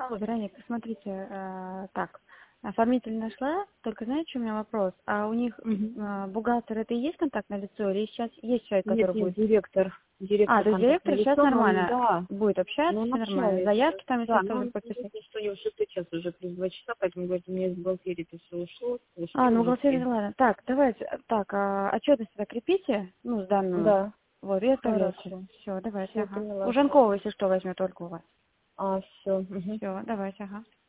Алло, Вероника, смотрите, так, оформитель нашла, только знаете, что у меня вопрос? А у них Мгм. бухгалтер это и есть контактное лицо, или сейчас есть человек, Нет, который нет, будет? директор. А, Директор то есть директор контактное сейчас лицо, но он, нормально да, будет общаться, но он все нормально. общается. Заявки там, если Да, но тоже он подписать. единственное, что у него 6 час уже плюс 2 часа, поэтому говорит, у меня из бухгалтерии это все ушло, ушли А, ну уже бухгалтерия, все. ладно. Так, давайте, так, отчетность закрепите, ну, сданную. Да, Вот, и отправляйте. хорошо. Все, давайте, Все, ага. поняла. У Жанкова, если что, возьмет только у вас. Все. Все, давайте, ага.